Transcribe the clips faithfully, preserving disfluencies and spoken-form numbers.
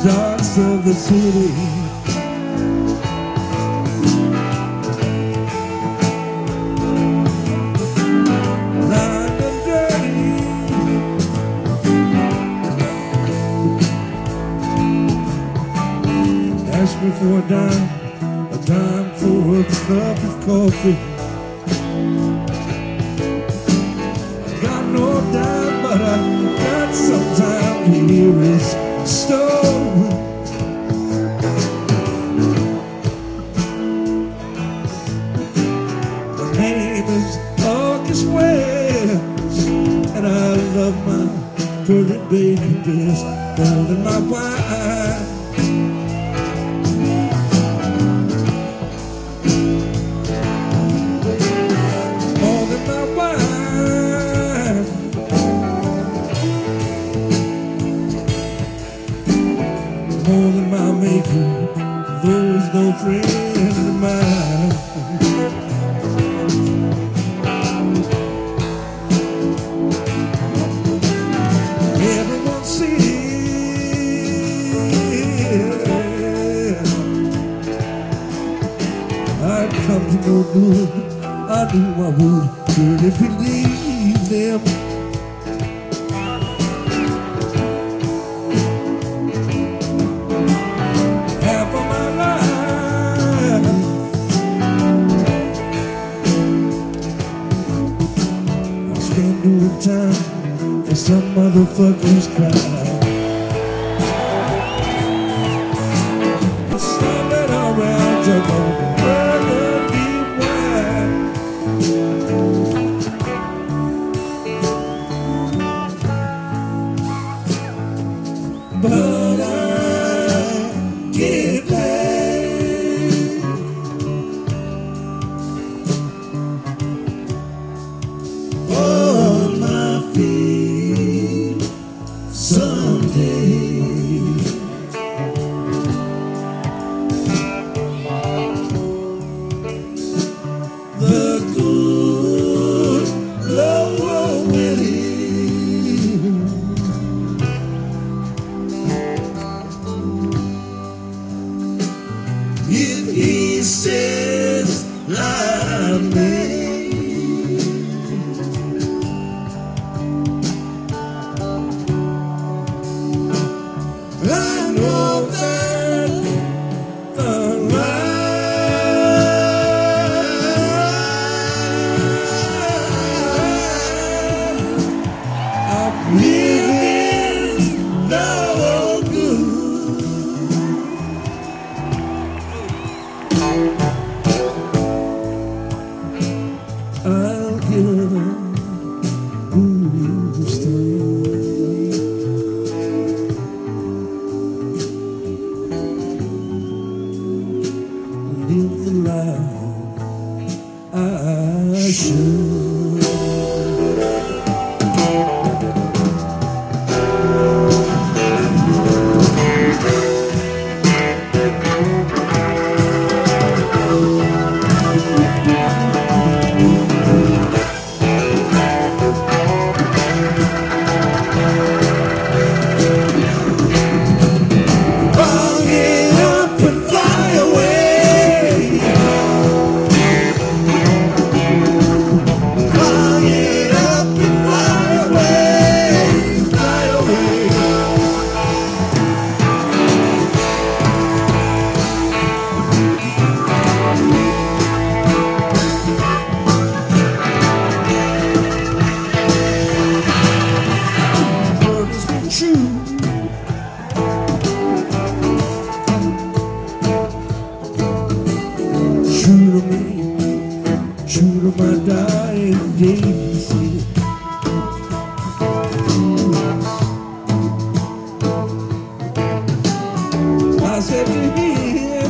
darts of the city. Ask me for a dime, a dime for a cup of coffee. I got no dime, but I got some time to hear his story. My name is August West, and I love my pretty baby best more than my wife. More than my maker, though he's no friend of mine. Everyone said I'd come to no good. I knew I would really believe them. Doing time for some motherfuckers cry. Something around your burgundy wine. But I get paid. On my feet someday. The good Lord willing, if he says like me, I know that the life I'm living no good. I'll give a good story. Live the life I should. I'll get up and fly away. I'll get up and fly away, fly away. Word has been true. True to me, true to my dying days. I said to him,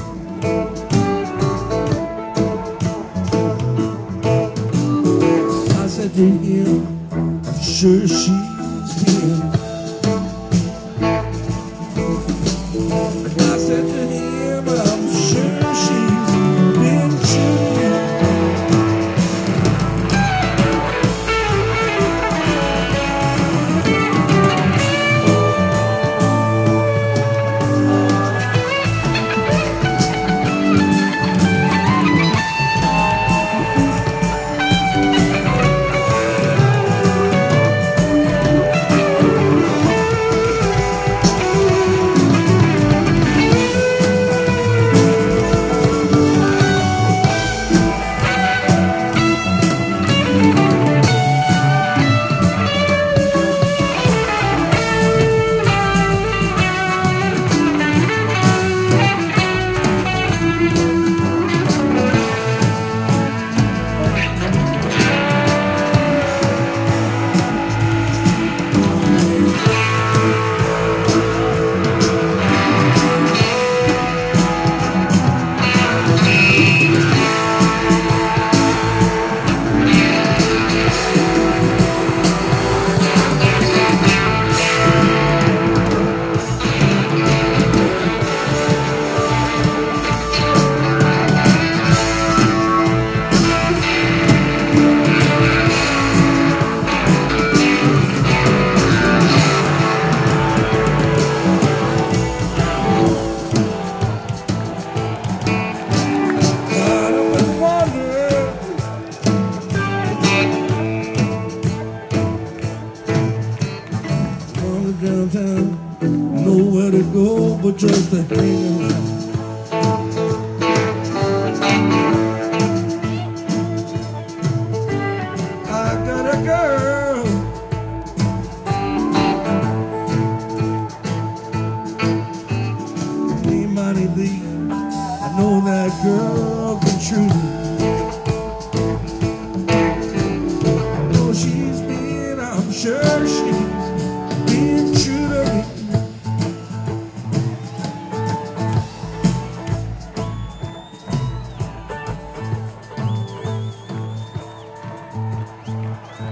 I said to him, I'm sure she's here. I said to him, I'm sure she's been true. just to hang around. I got a girl, named Monty Lee. I know that girl can true.